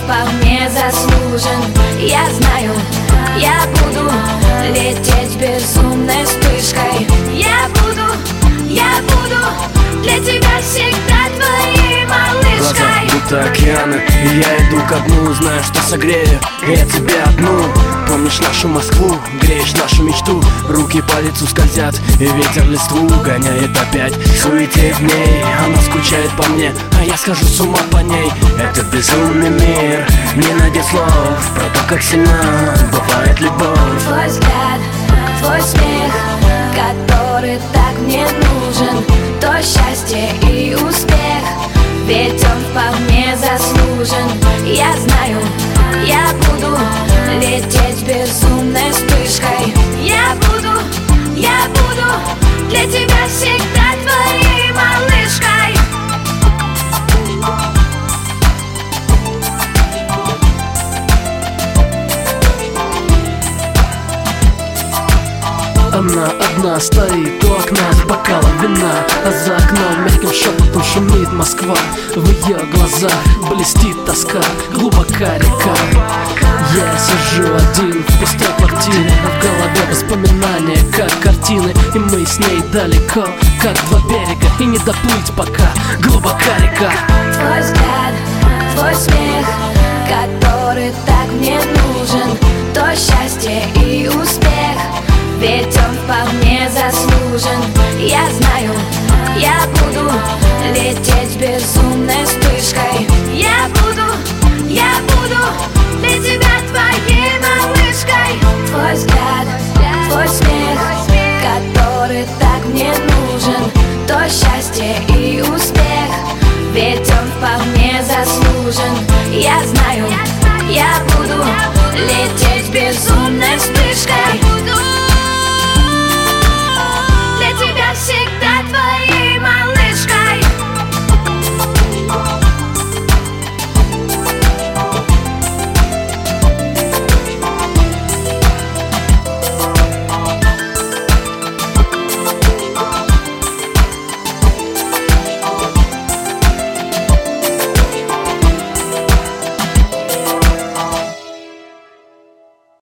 вполне заслужен. Я знаю, я буду лететь безумной вспышкой. Я буду для тебя всегда твоей малышкой. Глаза будто океаны, и я иду ко дну, знаю, что согрею я тебе одну. Помнишь нашу Москву, греешь нашу мечту. Руки по лицу скользят, и ветер листву гоняет опять. Суетеет в ней, она скучает по мне, а я схожу с ума по ней. Это безумный мир, не найдет слов про то, как сильна бывает любовь. Твой взгляд, твой смех, который так мне нужен, то счастье и успех, ведь он вполне заслужен. Я знаю, я буду лететь безумной вспышкой. Я буду для тебя всегда твоей малышкой. Она одна стоит у окна с бокалом вина, а за окном мягким шепотом шумит Москва. В ее глазах блестит тоска, глубока река. Я сижу один в пустой квартире, а в голове воспоминания, как картины. И мы с ней далеко, как два берега, и не доплыть пока, глубока река. Твой взгляд, твой смех, который так мне нужен, то счастье и успех, ведь он вполне заслужен. Я знаю, я буду лететь безумной вспышкой. Я буду для тебя твоей малышкой. Твой взгляд, твой смех, который так мне нужен, то счастье и успех, ведь он вполне заслужен. Я знаю,